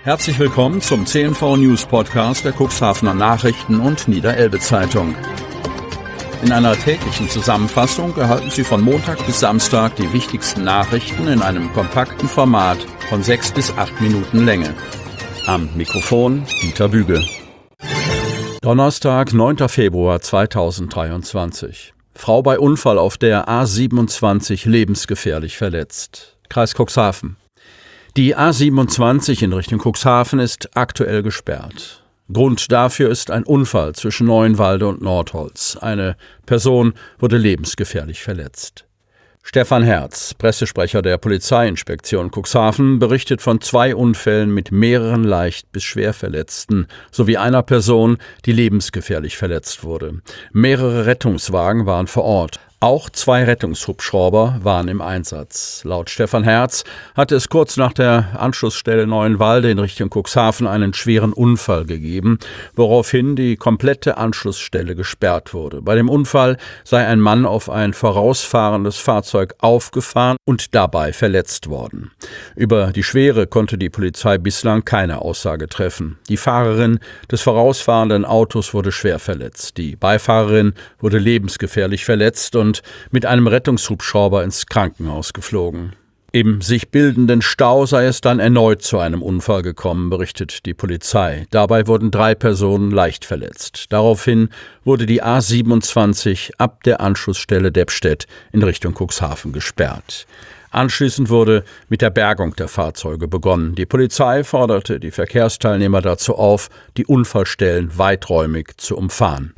Herzlich willkommen zum CNV News Podcast der Cuxhavener Nachrichten und Niederelbe Zeitung. In einer täglichen Zusammenfassung erhalten Sie von Montag bis Samstag die wichtigsten Nachrichten in einem kompakten Format von 6 bis 8 Minuten Länge. Am Mikrofon Dieter Büge. Donnerstag, 9. Februar 2023. Frau bei Unfall auf der A27 lebensgefährlich verletzt. Kreis Cuxhaven. Die A27 in Richtung Cuxhaven ist aktuell gesperrt. Grund dafür ist ein Unfall zwischen Neuenwalde und Nordholz. Eine Person wurde lebensgefährlich verletzt. Stefan Herz, Pressesprecher der Polizeiinspektion Cuxhaven, berichtet von 2 Unfällen mit mehreren leicht bis schwer Verletzten sowie einer Person, die lebensgefährlich verletzt wurde. Mehrere Rettungswagen waren vor Ort. Auch 2 Rettungshubschrauber waren im Einsatz. Laut Stefan Herz hatte es kurz nach der Anschlussstelle Neuenwalde in Richtung Cuxhaven einen schweren Unfall gegeben, woraufhin die komplette Anschlussstelle gesperrt wurde. Bei dem Unfall sei ein Mann auf ein vorausfahrendes Fahrzeug aufgefahren und dabei verletzt worden. Über die Schwere konnte die Polizei bislang keine Aussage treffen. Die Fahrerin des vorausfahrenden Autos wurde schwer verletzt. Die Beifahrerin wurde lebensgefährlich verletzt und mit einem Rettungshubschrauber ins Krankenhaus geflogen. Im sich bildenden Stau sei es dann erneut zu einem Unfall gekommen, berichtet die Polizei. Dabei wurden 3 Personen leicht verletzt. Daraufhin wurde die A27 ab der Anschlussstelle Deppstedt in Richtung Cuxhaven gesperrt. Anschließend wurde mit der Bergung der Fahrzeuge begonnen. Die Polizei forderte die Verkehrsteilnehmer dazu auf, die Unfallstellen weiträumig zu umfahren.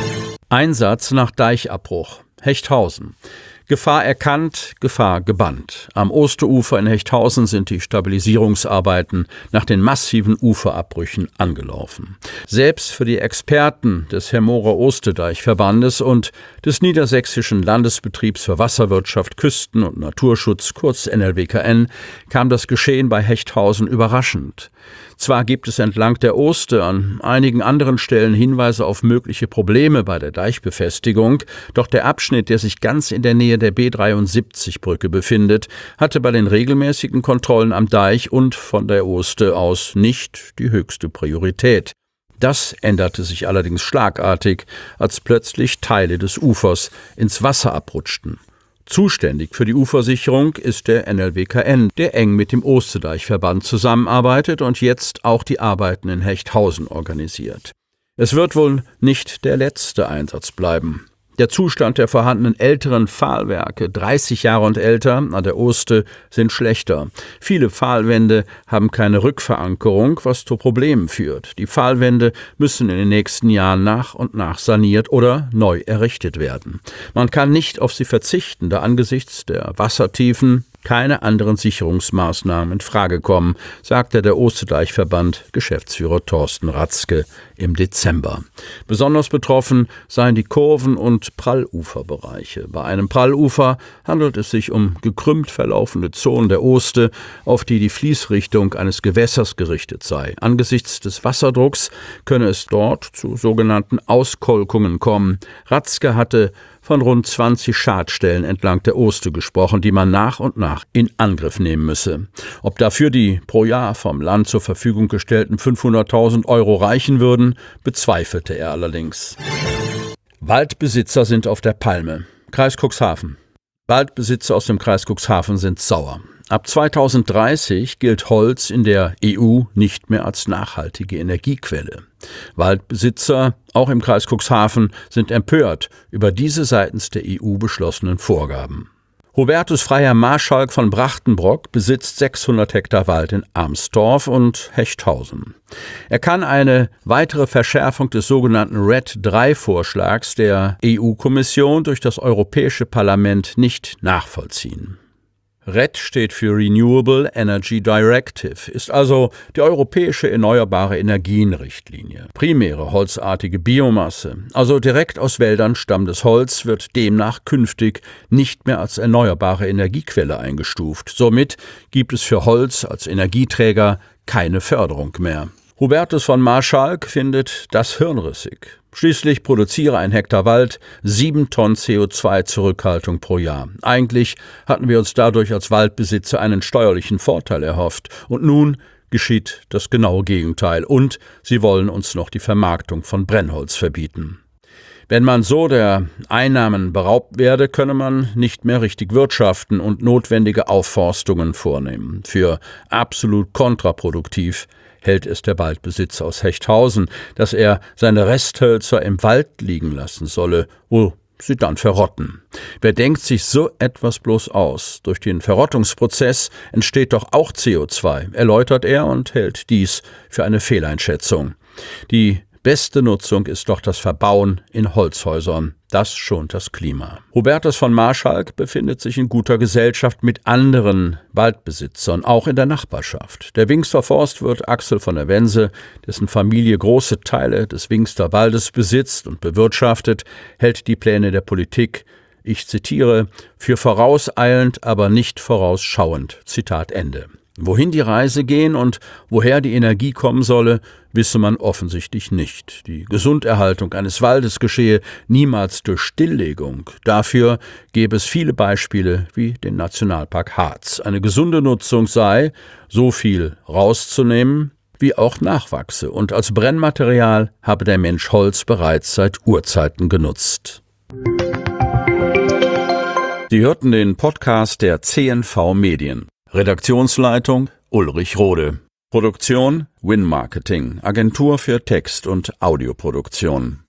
Einsatz nach Deichabbruch. Hechthausen. Gefahr erkannt, Gefahr gebannt. Am Osterufer in Hechthausen sind die Stabilisierungsarbeiten nach den massiven Uferabbrüchen angelaufen. Selbst für die Experten des Hermorer-Ostedeich-Verbandes und des Niedersächsischen Landesbetriebs für Wasserwirtschaft, Küsten- und Naturschutz, kurz NLWKN, kam das Geschehen bei Hechthausen überraschend. Zwar gibt es entlang der Oste an einigen anderen Stellen Hinweise auf mögliche Probleme bei der Deichbefestigung, doch der Abschnitt, der sich ganz in der Nähe der B73-Brücke befindet, hatte bei den regelmäßigen Kontrollen am Deich und von der Oste aus nicht die höchste Priorität. Das änderte sich allerdings schlagartig, als plötzlich Teile des Ufers ins Wasser abrutschten. Zuständig für die Ufersicherung ist der NLWKN, der eng mit dem Ostedeichverband zusammenarbeitet und jetzt auch die Arbeiten in Hechthausen organisiert. Es wird wohl nicht der letzte Einsatz bleiben. Der Zustand der vorhandenen älteren Pfahlwerke, 30 Jahre und älter, an der Oste, sind schlechter. Viele Pfahlwände haben keine Rückverankerung, was zu Problemen führt. Die Pfahlwände müssen in den nächsten Jahren nach und nach saniert oder neu errichtet werden. Man kann nicht auf sie verzichten, da angesichts der Wassertiefen keine anderen Sicherungsmaßnahmen in Frage kommen, sagte der Ostedeichverband Geschäftsführer Thorsten Ratzke im Dezember. Besonders betroffen seien die Kurven- und Pralluferbereiche. Bei einem Prallufer handelt es sich um gekrümmt verlaufende Zonen der Oste, auf die die Fließrichtung eines Gewässers gerichtet sei. Angesichts des Wasserdrucks könne es dort zu sogenannten Auskolkungen kommen. Ratzke hatte von rund 20 Schadstellen entlang der Oste gesprochen, die man nach und nach in Angriff nehmen müsse. Ob dafür die pro Jahr vom Land zur Verfügung gestellten 500.000 Euro reichen würden, bezweifelte er allerdings. Waldbesitzer sind auf der Palme. Kreis Cuxhaven. Waldbesitzer aus dem Kreis Cuxhaven sind sauer. Ab 2030 gilt Holz in der EU nicht mehr als nachhaltige Energiequelle. Waldbesitzer, auch im Kreis Cuxhaven, sind empört über diese seitens der EU beschlossenen Vorgaben. Hubertus Freiherr Marschalk von Brachtenbrock besitzt 600 Hektar Wald in Amsdorf und Hechthausen. Er kann eine weitere Verschärfung des sogenannten RED III-Vorschlags der EU-Kommission durch das Europäische Parlament nicht nachvollziehen. RED steht für Renewable Energy Directive, ist also die europäische erneuerbare Energienrichtlinie. Primäre holzartige Biomasse, also direkt aus Wäldern stammendes Holz, wird demnach künftig nicht mehr als erneuerbare Energiequelle eingestuft. Somit gibt es für Holz als Energieträger keine Förderung mehr. Hubertus von Marschalk findet das hirnrissig. Schließlich produziere ein Hektar Wald 7 Tonnen CO2-Zurückhaltung pro Jahr. Eigentlich hatten wir uns dadurch als Waldbesitzer einen steuerlichen Vorteil erhofft. Und nun geschieht das genaue Gegenteil und sie wollen uns noch die Vermarktung von Brennholz verbieten. Wenn man so der Einnahmen beraubt werde, könne man nicht mehr richtig wirtschaften und notwendige Aufforstungen vornehmen. Für absolut kontraproduktiv hält es der Waldbesitzer aus Hechthausen, dass er seine Resthölzer im Wald liegen lassen solle, wo sie dann verrotten. Wer denkt sich so etwas bloß aus? Durch den Verrottungsprozess entsteht doch auch CO2, erläutert er und hält dies für eine Fehleinschätzung. Die beste Nutzung ist doch das Verbauen in Holzhäusern. Das schont das Klima. Hubertus von Marschalk befindet sich in guter Gesellschaft mit anderen Waldbesitzern, auch in der Nachbarschaft. Der Wingster Forstwirt Axel von der Wense, dessen Familie große Teile des Wingster Waldes besitzt und bewirtschaftet, hält die Pläne der Politik, ich zitiere, für vorauseilend, aber nicht vorausschauend. Zitat Ende. Wohin die Reise gehen und woher die Energie kommen solle, wisse man offensichtlich nicht. Die Gesunderhaltung eines Waldes geschehe niemals durch Stilllegung. Dafür gäbe es viele Beispiele wie den Nationalpark Harz. Eine gesunde Nutzung sei, so viel rauszunehmen, wie auch nachwachse. Und als Brennmaterial habe der Mensch Holz bereits seit Urzeiten genutzt. Sie hörten den Podcast der CNV Medien. Redaktionsleitung Ulrich Rode. Produktion Win Marketing, Agentur für Text- und Audioproduktion.